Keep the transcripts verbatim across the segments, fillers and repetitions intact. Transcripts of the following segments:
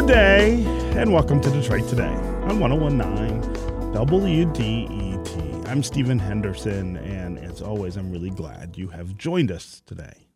Good day, and welcome to Detroit Today on one oh one point nine W D E T. I'm Stephen Henderson, and as always, I'm really glad you have joined us today.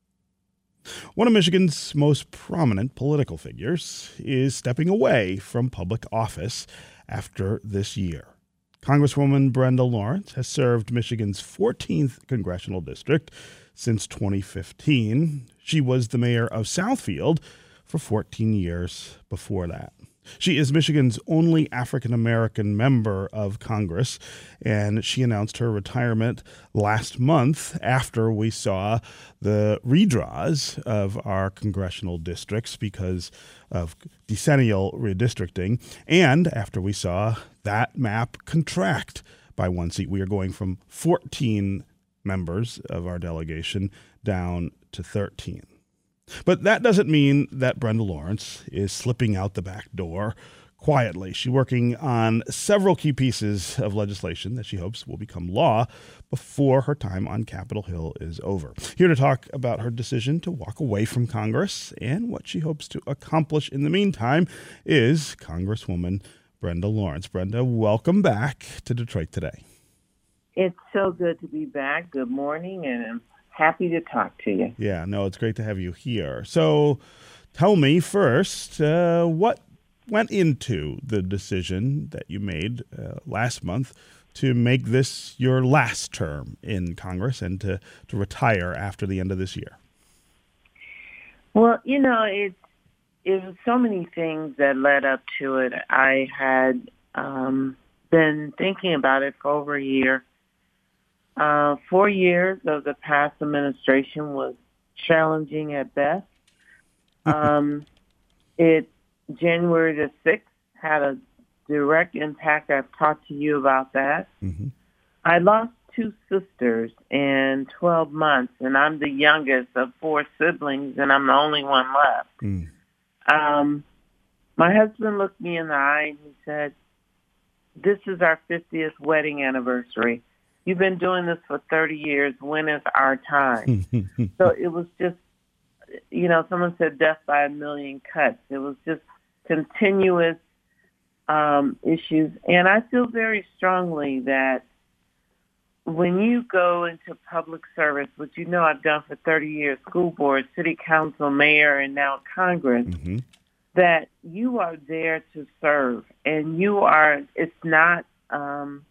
One of Michigan's most prominent political figures is stepping away from public office after this year. Congresswoman Brenda Lawrence has served Michigan's fourteenth congressional district since twenty fifteen. She was the mayor of Southfield for fourteen years before that. She is Michigan's only African-American member of Congress, and she announced her retirement last month after we saw the redraws of our congressional districts because of decennial redistricting, and after we saw that map contract by one seat. We are going from fourteen members of our delegation down to thirteen. But that doesn't mean that Brenda Lawrence is slipping out the back door quietly. She's working on several key pieces of legislation that she hopes will become law before her time on Capitol Hill is over. Here to talk about her decision to walk away from Congress and what she hopes to accomplish in the meantime is Congresswoman Brenda Lawrence. Brenda, welcome back to Detroit Today. It's so good to be back. Good morning, and I'm happy to talk to you. Yeah, no, it's great to have you here. So tell me first, uh, what went into the decision that you made uh, last month to make this your last term in Congress and to, to retire after the end of this year? Well, you know, it, it was so many things that led up to it. I had um, been thinking about it for over a year. Uh, four years of the past administration was challenging at best. Um, it January the sixth had a direct impact. I've talked to you about that. Mm-hmm. I lost two sisters in twelve months, and I'm the youngest of four siblings, and I'm the only one left. Mm. Um, my husband looked me in the eye and he said, "This is our fiftieth wedding anniversary. You've been doing this for thirty years. When is our time?" So it was just, you know, someone said death by a million cuts. It was just continuous um, issues. And I feel very strongly that when you go into public service, which you know I've done for thirty years, school board, city council, mayor, and now Congress, mm-hmm. that you are there to serve. And you are, it's not... Um,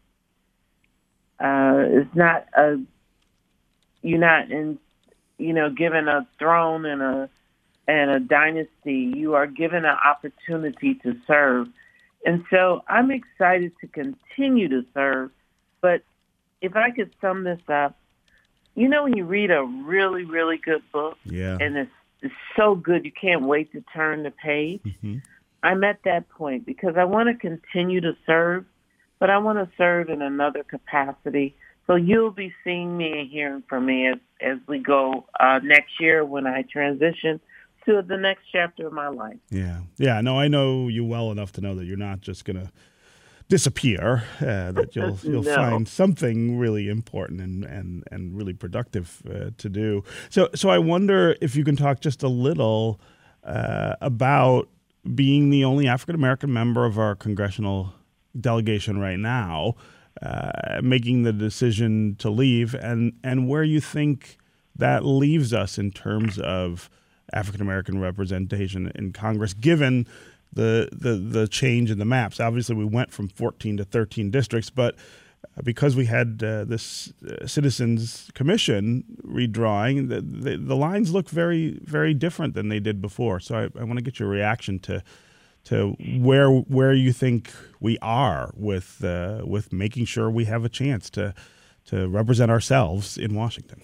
Uh, it's not a, you're not in, you know, given a throne and a, and a dynasty. You are given an opportunity to serve. And so I'm excited to continue to serve. But if I could sum this up, you know, when you read a really, really good book, yeah. and it's, it's so good, you can't wait to turn the page. Mm-hmm. I'm at that point because I want to continue to serve, but I want to serve in another capacity. So you'll be seeing me and hearing from me as, as we go uh, next year when I transition to the next chapter of my life. Yeah. Yeah. No, I know you well enough to know that you're not just going to disappear, uh, that you'll you'll no. find something really important and, and, and really productive uh, to do. So, so I wonder if you can talk just a little uh, about being the only African-American member of our congressional delegation right now, uh, making the decision to leave, and, and where you think that leaves us in terms of African-American representation in Congress, given the, the, the change in the maps. Obviously, we went from fourteen to thirteen districts, but because we had uh, this uh, Citizens Commission redrawing, the, the, the lines look very, very different than they did before. So I, I want to get your reaction to to where where you think we are with uh, with making sure we have a chance to to represent ourselves in Washington.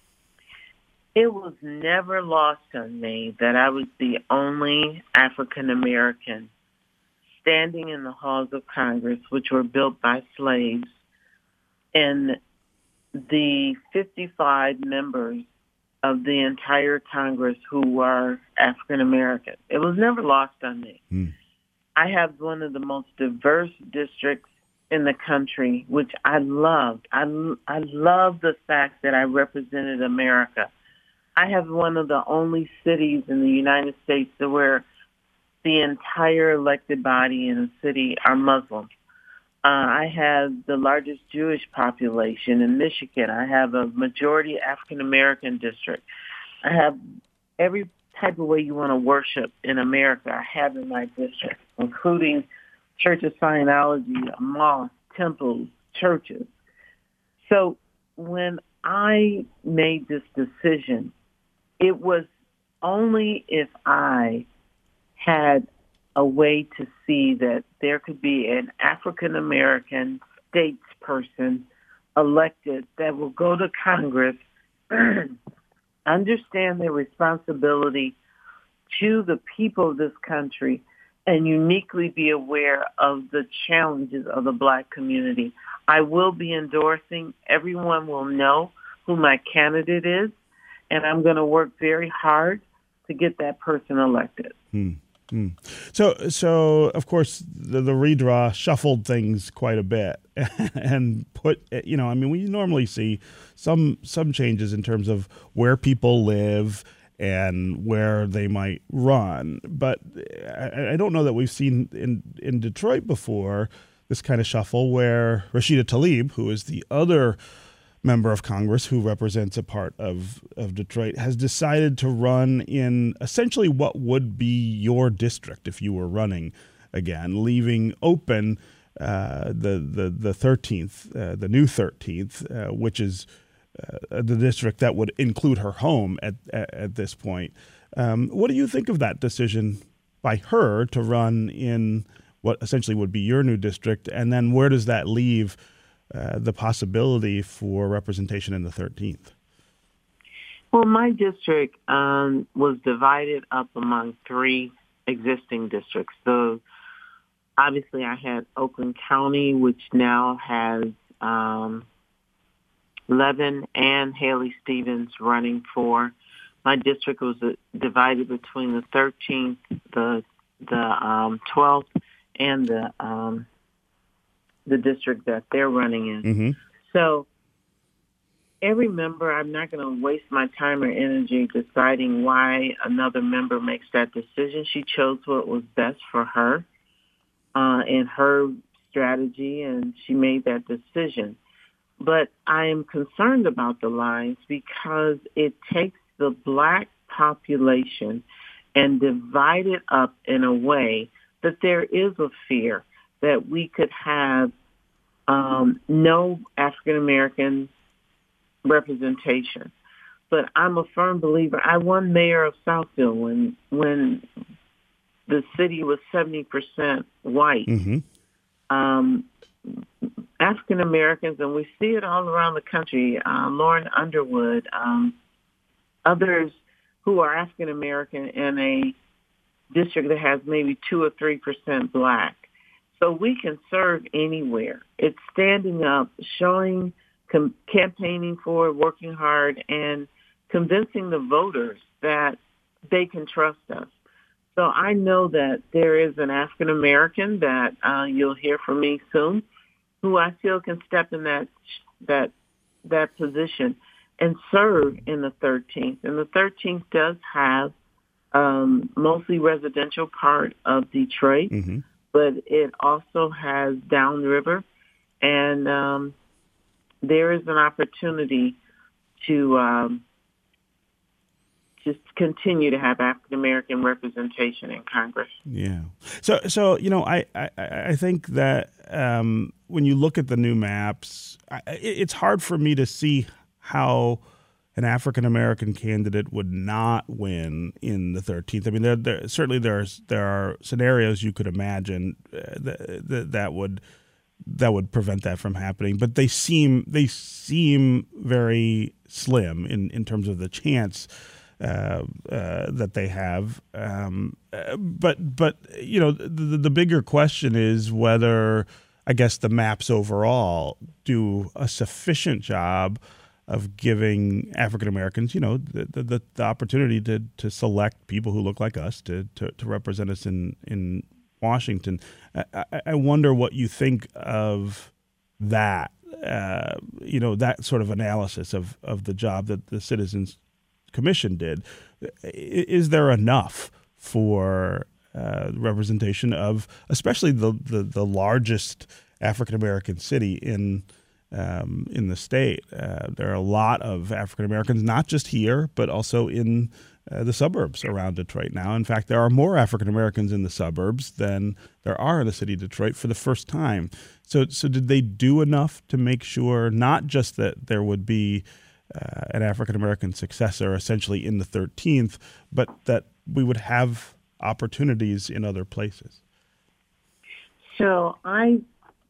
It was never lost on me that I was the only African American standing in the halls of Congress, which were built by slaves, and the fifty-five members of the entire Congress who are African American. It was never lost on me. Mm. I have one of the most diverse districts in the country, which I loved. I, I love the fact that I represented America. I have one of the only cities in the United States where the entire elected body in the city are Muslim. Uh, I have the largest Jewish population in Michigan. I have a majority African-American district. I have every type of way you want to worship in America I have in my district, including Church of Scientology, mosques, temples, churches. So when I made this decision, it was only if I had a way to see that there could be an African-American statesperson elected that will go to Congress, understand their responsibility to the people of this country, and uniquely be aware of the challenges of the Black community. I will be endorsing. Everyone will know who my candidate is, and I'm going to work very hard to get that person elected. Hmm. Hmm. So, so of course, the, the redraw shuffled things quite a bit, and put, you know, I mean, we normally see some some changes in terms of where people live and where they might run, but I, I don't know that we've seen in in Detroit before this kind of shuffle where Rashida Tlaib, who is the other member of Congress who represents a part of, of Detroit, has decided to run in essentially what would be your district if you were running again, leaving open uh, the, the, the thirteenth, uh, the new thirteenth, uh, which is uh, the district that would include her home at, at, at this point. Um, what do you think of that decision by her to run in what essentially would be your new district? And then where does that leave Uh, the possibility for representation in the thirteenth? Well, my district um, was divided up among three existing districts. So obviously I had Oakland County, which now has um, Levin and Haley Stevens running for. My district was uh, divided between the thirteenth, the the um, twelfth, and the um, the district that they're running in. Mm-hmm. So every member, I'm not going to waste my time or energy deciding why another member makes that decision. She chose what was best for her uh, and her strategy, and she made that decision. But I am concerned about the lines because it takes the Black population and divide it up in a way that there is a fear that we could have um, no African-American representation. But I'm a firm believer. I won mayor of Southfield when when the city was seventy percent white. Mm-hmm. Um, African-Americans, and we see it all around the country, uh, Lauren Underwood, um, others who are African-American in a district that has maybe two or three percent Black. So we can serve anywhere. It's standing up, showing, com- campaigning for, working hard, and convincing the voters that they can trust us. So I know that there is an African-American that uh, you'll hear from me soon, who I feel can step in that that that position and serve in the thirteenth. And the thirteenth does have um, mostly residential part of Detroit. Mm-hmm. But it also has downriver, and um, there is an opportunity to um, just continue to have African American representation in Congress. Yeah. So, so you know, I I, I think that um, when you look at the new maps, I, it's hard for me to see how an African-American candidate would not win in the thirteenth. I mean, there, there, certainly there's there are scenarios you could imagine uh, that, that that would that would prevent that from happening, but they seem they seem very slim in, in terms of the chance uh, uh, that they have. Um, uh, but but you know, the, the bigger question is whether, I guess, the maps overall do a sufficient job of giving African Americans, you know, the, the the opportunity to to select people who look like us to to, to represent us in in Washington. I, I wonder what you think of that, uh, you know, that sort of analysis of of the job that the Citizens Commission did. Is there enough for uh, representation of especially the, the, the largest African-American city in um, in the state. Uh, there are a lot of African-Americans, not just here, but also in uh, the suburbs around Detroit now. In fact, there are more African-Americans in the suburbs than there are in the city of Detroit for the first time. So, so did they do enough to make sure not just that there would be uh, an African-American successor essentially in the thirteenth, but that we would have opportunities in other places? So I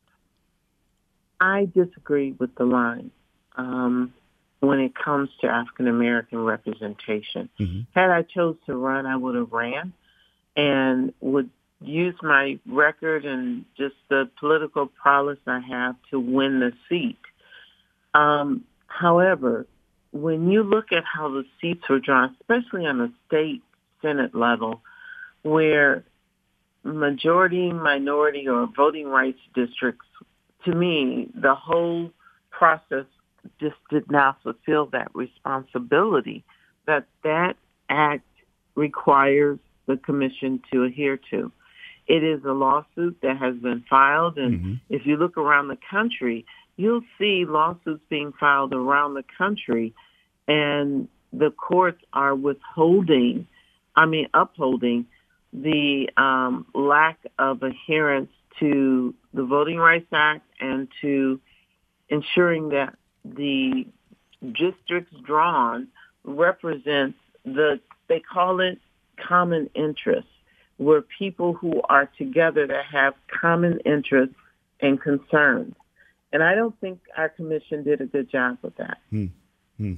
I disagree with the line um, when it comes to African American representation. Mm-hmm. Had I chose to run, I would have ran and would use my record and just the political prowess I have to win the seat. Um, however, when you look at how the seats were drawn, especially on the state Senate level, where majority, minority, or voting rights districts, to me, the whole process just did not fulfill that responsibility that that act requires the commission to adhere to. It is a lawsuit that has been filed, and mm-hmm. if you look around the country, you'll see lawsuits being filed around the country, and the courts are withholding, I mean, upholding the um, lack of adherence to the Voting Rights Act and to ensuring that the districts drawn represents the, they call it common interest, where people who are together that have common interests and concerns. And I don't think our commission did a good job with that. Hmm. Hmm.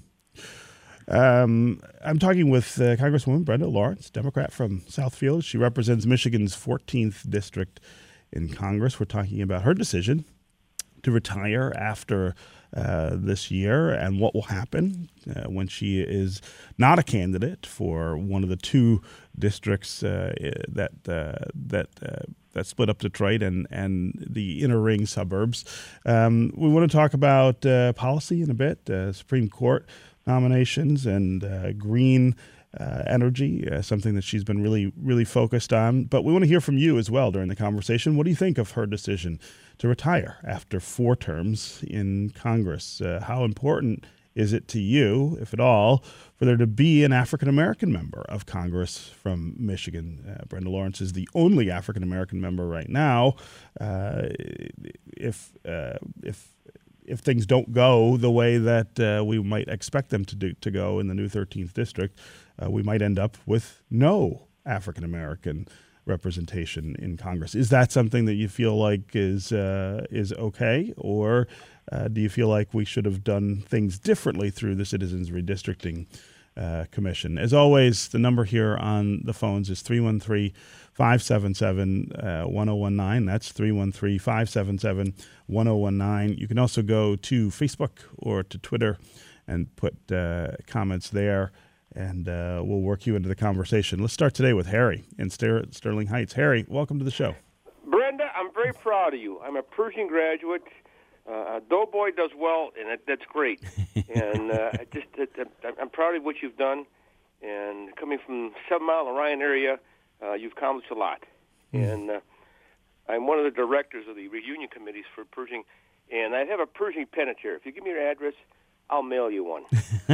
Um, I'm talking with uh, Congresswoman Brenda Lawrence, Democrat from Southfield. She represents Michigan's fourteenth district in Congress. We're talking about her decision to retire after uh, this year and what will happen uh, when she is not a candidate for one of the two districts uh, that uh, that uh, that split up Detroit and, and the inner ring suburbs. Um, we want to talk about uh, policy in a bit, uh, Supreme Court nominations and uh, green uh, energy, uh, something that she's been really, really focused on. But we want to hear from you as well during the conversation. What do you think of her decision to retire after four terms in Congress? Uh, how important is it to you, if at all, for there to be an African-American member of Congress from Michigan? Uh, Brenda Lawrence is the only African-American member right now. Uh, if uh, if if things don't go the way that uh, we might expect them to do, to go in the new thirteenth district, uh, we might end up with no African-American representation in Congress. Is that something that you feel like is uh, is okay, or uh, do you feel like we should have done things differently through the Citizens Redistricting uh, Commission? As always, the number here on the phones is three one three, five seven seven, one oh one nine. That's three one three, five seven seven, one oh one nine. You can also go to Facebook or to Twitter and put uh, comments there, and uh, we'll work you into the conversation. Let's start today with Harry in Ster- Sterling Heights. Harry, welcome to the show. Brenda, I'm very proud of you. I'm a Pershing graduate. Uh, Doughboy does well, and that, that's great. and uh, I just, I, I'm proud of what you've done. And coming from Seven Mile, Orion area, uh, you've accomplished a lot. Mm. And uh, I'm one of the directors of the reunion committees for Pershing, and I have a Pershing pennant here. If you give me your address, I'll mail you one.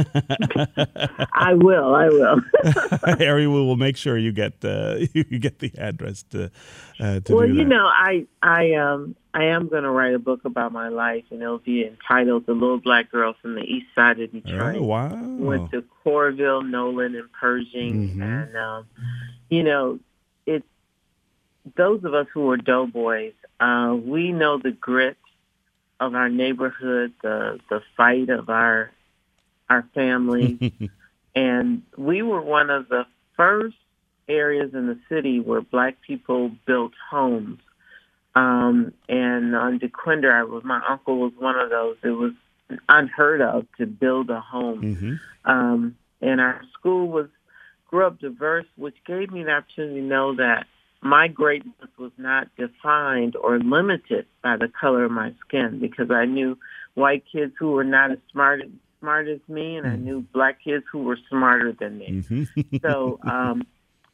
I will. I will. Harry, we will make sure you get uh, you get the address to uh, to well, do that. you know, I I um I am going to write a book about my life, and it'll be entitled "The Little Black Girl from the East Side of Detroit." Oh, wow! Went to Coralville, Nolan, and Pershing, mm-hmm. and um, you know, it's those of us who are doughboys. Uh, we know the grit of our neighborhood, the the fight of our our family, and we were one of the first areas in the city where Black people built homes. Um, and on DeQuinder, I was my uncle was one of those. It was unheard of to build a home, mm-hmm. um, and our school was grew up diverse, which gave me the opportunity to know that my greatness was not defined or limited by the color of my skin, because I knew white kids who were not as smart, smart as me, and I knew Black kids who were smarter than me. Mm-hmm. so um,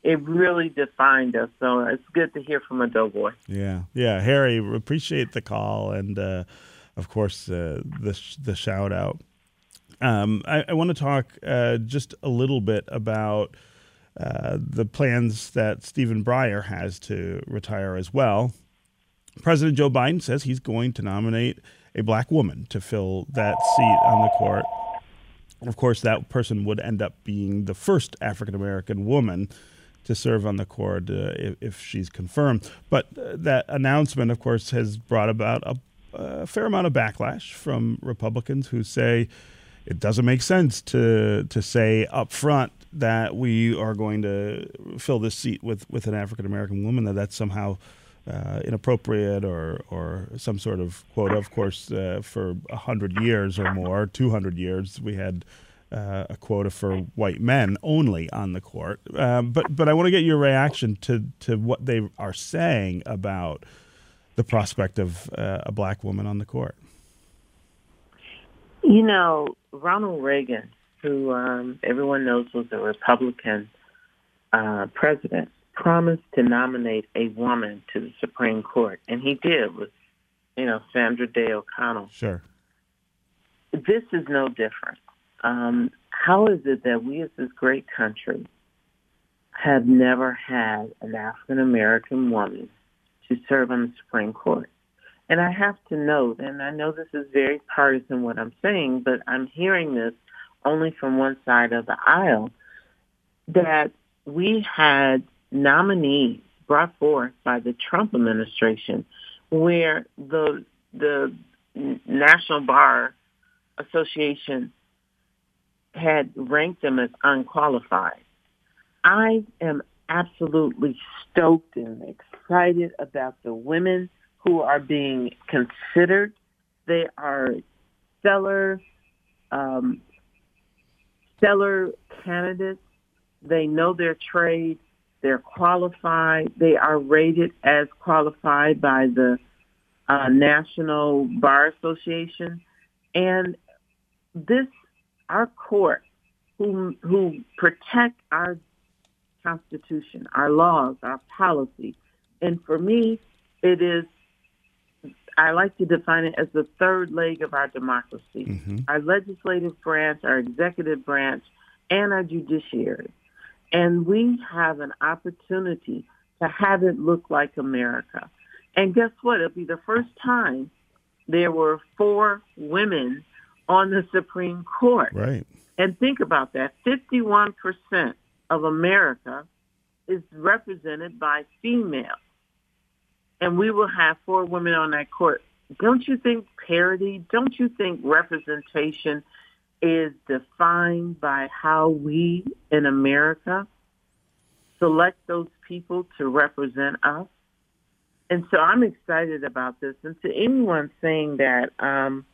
it really defined us. So it's good to hear from a doughboy. Yeah, yeah, Harry, appreciate the call and, uh, of course, uh, the sh- the shout out. Um, I, I want to talk uh, just a little bit about uh, the plans that Stephen Breyer has to retire as well. President Joe Biden says he's going to nominate a black woman to fill that seat on the court. Of course, that person would end up being the first African-American woman to serve on the court uh, if, if she's confirmed. But uh, that announcement, of course, has brought about a, a fair amount of backlash from Republicans who say it doesn't make sense to to say up front that we are going to fill this seat with, with an African-American woman, that that's somehow uh, inappropriate or, or some sort of quota. Of course, uh, for one hundred years or more, two hundred years, we had uh, a quota for white men only on the court. Um, but but I want to get your reaction to, to what they are saying about the prospect of uh, a black woman on the court. You know, Ronald Reagan, who um, everyone knows was a Republican uh, president, promised to nominate a woman to the Supreme Court, and he did with, you know, Sandra Day O'Connell. Sure. This is no different. Um, how is it that we as this great country have never had an African-American woman to serve on the Supreme Court? And I have to note, and I know this is very partisan what I'm saying, but I'm hearing this only from one side of the aisle, that we had nominees brought forth by the Trump administration where the the National Bar Association had ranked them as unqualified. I am absolutely stoked and excited about the women who are being considered. They are stellar, um, stellar candidates. They know their trade. They're qualified. They are rated as qualified by the uh, National Bar Association. And this, our court, who who protect our Constitution, our laws, our policy. And for me, it is, I like to define it as the third leg of our democracy. Mm-hmm. Our legislative branch, our executive branch, and our judiciary. And we have an opportunity to have it look like America. And guess what? It'll be the first time there were four women on the Supreme Court. Right. And think about that. fifty-one percent of America is represented by females. And we will have four women on that court. Don't you think parity, don't you think representation is defined by how we in America select those people to represent us? And so I'm excited about this. And to anyone saying that um,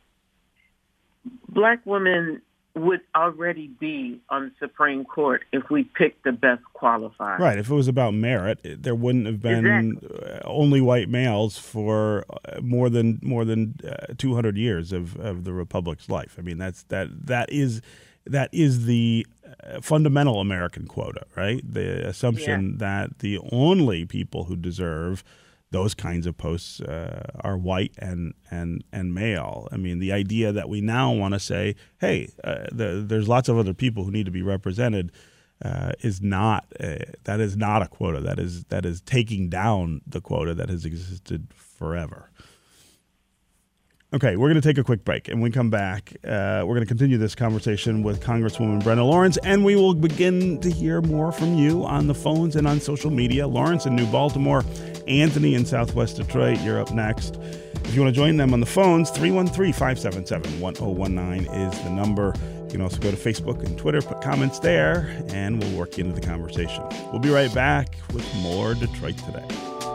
black women would already be on the Supreme Court if we picked the best qualified. Right. If it was about merit, there wouldn't have been exactly. only white males for more than more than uh, two hundred years of, of the Republic's life. I mean, that's that that is that is the fundamental American quota, right? The assumption yeah. that the only people who deserve those kinds of posts uh, are white and, and and male. I mean, the idea that we now want to say, hey, uh, the, there's lots of other people who need to be represented uh, is not a, that is not a quota. That is that is taking down the quota that has existed forever. Okay, we're going to take a quick break, and when we come back, uh, we're going to continue this conversation with Congresswoman Brenda Lawrence, and we will begin to hear more from you on the phones and on social media. Lawrence in New Baltimore, Anthony in Southwest Detroit, you're up next. If you want to join them on the phones, three one three, five seven seven, one zero one nine is the number. You can also go to Facebook and Twitter, put comments there, and we'll work into the conversation. We'll be right back with more Detroit Today.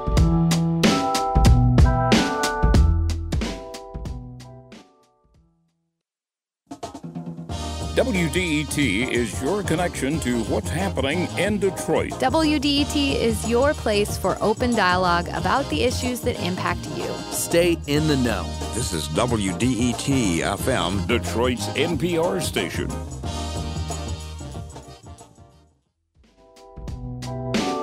W D E T is your connection to what's happening in Detroit. W D E T is your place for open dialogue about the issues that impact you. Stay in the know. This is W D E T F M, Detroit's N P R station.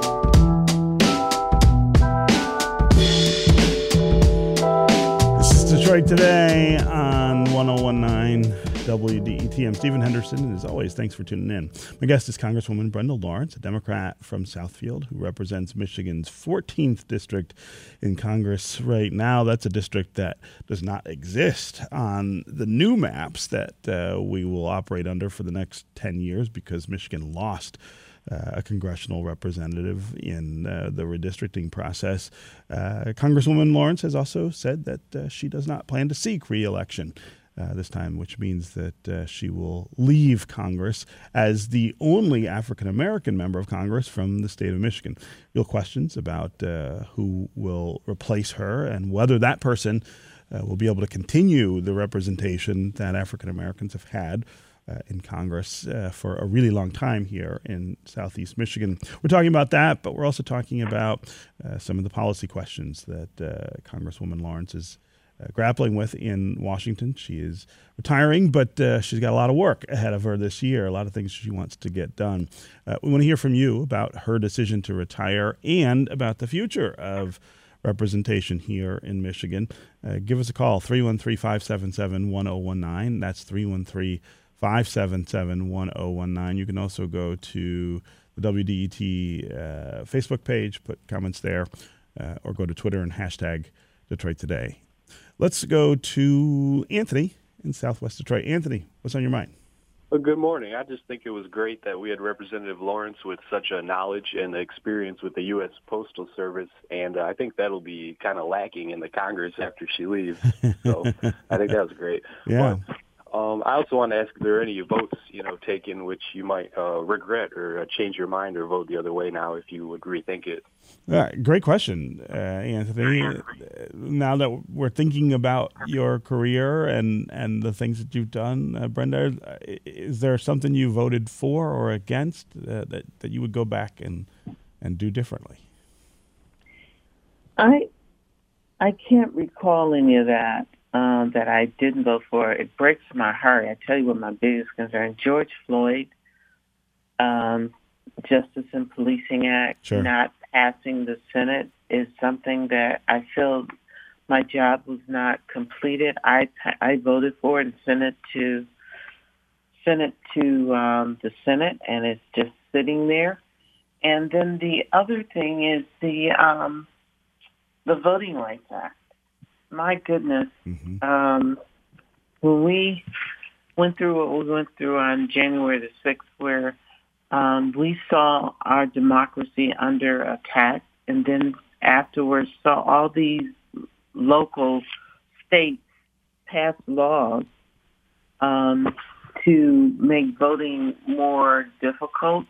Detroit Today on one oh one nine W D E T. I'm Stephen Henderson, and as always, thanks for tuning in. My guest is Congresswoman Brenda Lawrence, a Democrat from Southfield who represents Michigan's fourteenth district in Congress right now. That's a district that does not exist on the new maps that uh, we will operate under for the next ten years because Michigan lost Uh, a congressional representative in uh, the redistricting process. Uh, Congresswoman Lawrence has also said that uh, she does not plan to seek re-election uh, this time, which means that uh, she will leave Congress as the only African-American member of Congress from the state of Michigan. Real questions about uh, who will replace her and whether that person uh, will be able to continue the representation that African-Americans have had Uh, in Congress uh, for a really long time here in Southeast Michigan. We're talking about that, but we're also talking about uh, some of the policy questions that uh, Congresswoman Lawrence is uh, grappling with in Washington. She is retiring, but uh, she's got a lot of work ahead of her this year, a lot of things she wants to get done. Uh, we want to hear from you about her decision to retire and about the future of representation here in Michigan. Uh, give us a call, three one three, five seven seven, one oh one nine. That's three one three, five seven seven, one oh one nine. You can also go to the W D E T uh, Facebook page, put comments there, uh, or go to Twitter and hashtag Detroit Today. Let's go to Anthony in Southwest Detroit. Anthony, what's on your mind? Well, good morning. I just think it was great that we had Representative Lawrence with such a knowledge and experience with the U S Postal Service, and uh, I think that'll be kind of lacking in the Congress after she leaves. So I think that was great. Yeah. But, Um, I also want to ask if there are any votes, you know, taken which you might uh, regret or uh, change your mind or vote the other way now if you would rethink it. Uh, great question, uh, Anthony. Now that we're thinking about your career and, and the things that you've done, uh, Brenda, is there something you voted for or against uh, that, that you would go back and, and do differently? I I can't recall any of that. Um, that I didn't vote for. It breaks my heart. I tell you what my biggest concern, George Floyd, um, Justice and Policing Act, sure. not passing the Senate is something that I feel my job was not completed. I I voted for it and sent it to, sent it to um, the Senate, and it's just sitting there. And then the other thing is the um, the Voting Rights Act. My goodness, mm-hmm. um, when we went through what we went through on January the sixth, where um, we saw our democracy under attack, and then afterwards saw all these local states pass laws um, to make voting more difficult,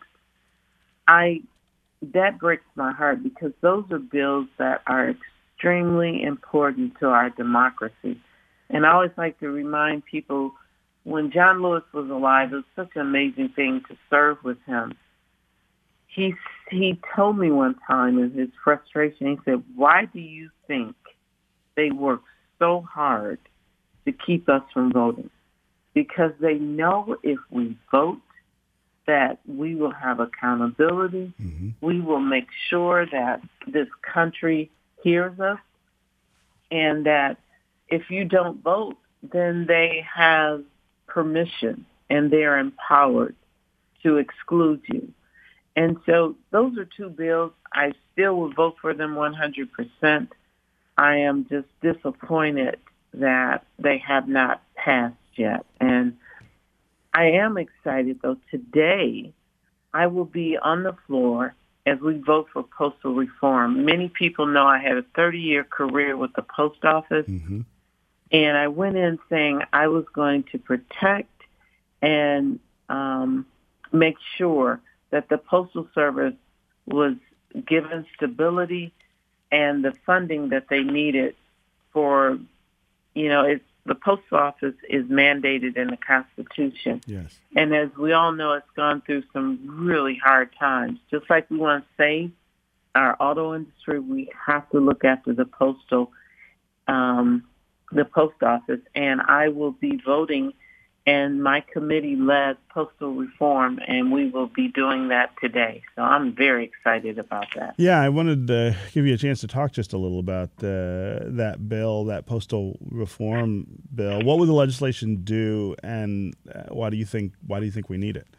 I that breaks my heart because those are bills that are extremely important to our democracy. And I always like to remind people, when John Lewis was alive, it was such an amazing thing to serve with him. He, he told me one time in his frustration, he said, why do you think they work so hard to keep us from voting? Because they know if we vote that we will have accountability. Mm-hmm. We will make sure that this country hears us, and that if you don't vote, then they have permission and they're empowered to exclude you. And so those are two bills. I still would vote for them one hundred percent. I am just disappointed that they have not passed yet. And I am excited, though. Today, I will be on the floor as we vote for postal reform. Many people know I had a thirty-year career with the post office, mm-hmm. and I went in saying I was going to protect and um, make sure that the Postal Service was given stability and the funding that they needed for, you know, it's, the post office is mandated in the Constitution. Yes. And as we all know, it's gone through some really hard times. Just like we want to save our auto industry, we have to look after the postal, um, the post office. And I will be voting And my committee led postal reform, and we will be doing that today. So I'm very excited about that. Yeah, I wanted to give you a chance to talk just a little about uh, that bill, that postal reform bill. What would the legislation do, and uh, why do you think why do you think we need it?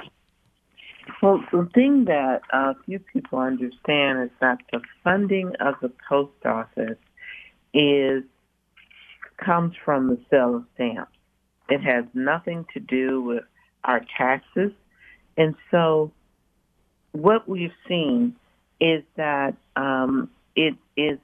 Well, the thing that uh, few people understand is that the funding of the post office is comes from the sale of stamps. It has nothing to do with our taxes. And so what we've seen is that um, it is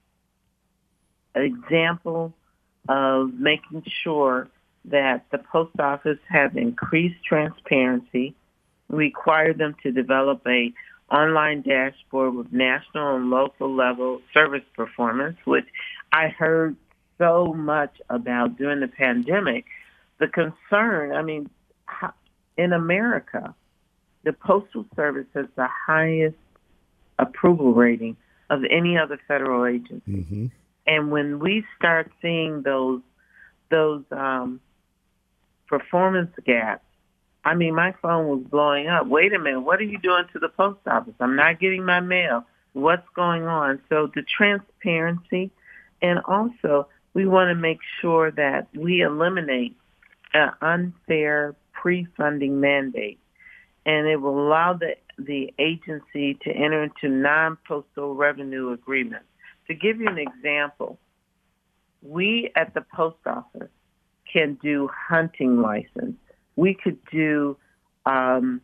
an example of making sure that the post office have increased transparency, require them to develop a online dashboard with national and local level service performance, which I heard so much about during the pandemic. The concern, I mean, in America, the Postal Service has the highest approval rating of any other federal agency. Mm-hmm. And when we start seeing those those um, performance gaps, I mean, my phone was blowing up. Wait a minute, what are you doing to the post office? I'm not getting my mail. What's going on? So the transparency, and also we want to make sure that we eliminate an unfair pre-funding mandate, and it will allow the, the agency to enter into non-postal revenue agreements. To give you an example, we at the post office can do hunting license. We could do um,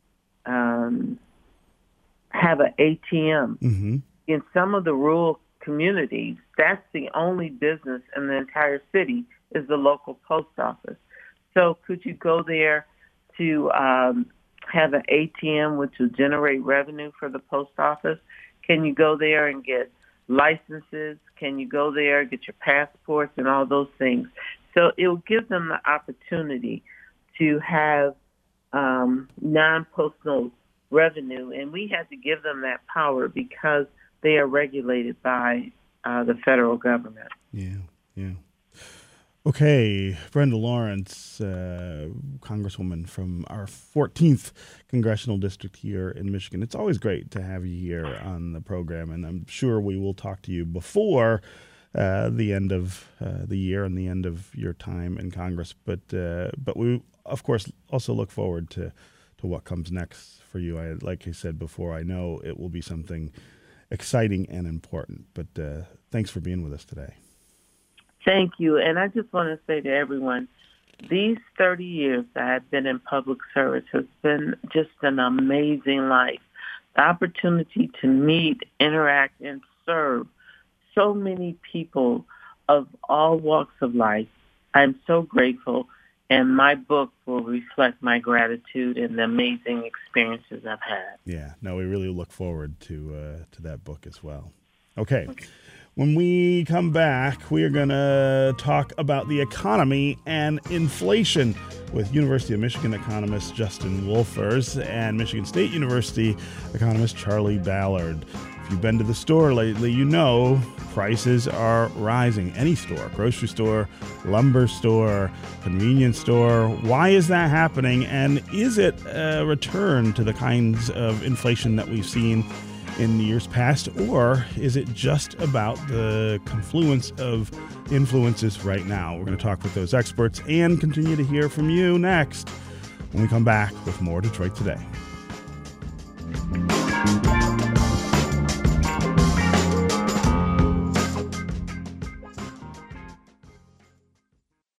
um, have an A T M. Mm-hmm. In some of the rural communities, that's the only business in the entire city is the local post office. So could you go there to um, have an A T M, which will generate revenue for the post office? Can you go there and get licenses? Can you go there and get your passports and all those things? So it will give them the opportunity to have um, non-postal revenue, and we had to give them that power because they are regulated by uh, the federal government. Yeah, yeah. Okay, Brenda Lawrence, uh, Congresswoman from our fourteenth Congressional District here in Michigan. It's always great to have you here on the program, and I'm sure we will talk to you before uh, the end of uh, the year and the end of your time in Congress. But uh, but we, of course, also look forward to, to what comes next for you. I, like I said before, I know it will be something exciting and important. But uh, thanks for being with us today. Thank you. And I just want to say to everyone, these thirty years that I've been in public service has been just an amazing life. The opportunity to meet, interact, and serve so many people of all walks of life. I'm so grateful, and my book will reflect my gratitude and the amazing experiences I've had. Yeah, no, we really look forward to uh, to that book as well. Okay. okay. When we come back, we are going to talk about the economy and inflation with University of Michigan economist Justin Wolfers and Michigan State University economist Charlie Ballard. If you've been to the store lately, you know prices are rising. Any store, grocery store, lumber store, convenience store. Why is that happening? And is it a return to the kinds of inflation that we've seen in years past, or is it just about the confluence of influences right now? We're going to talk with those experts and continue to hear from you next when we come back with more Detroit Today.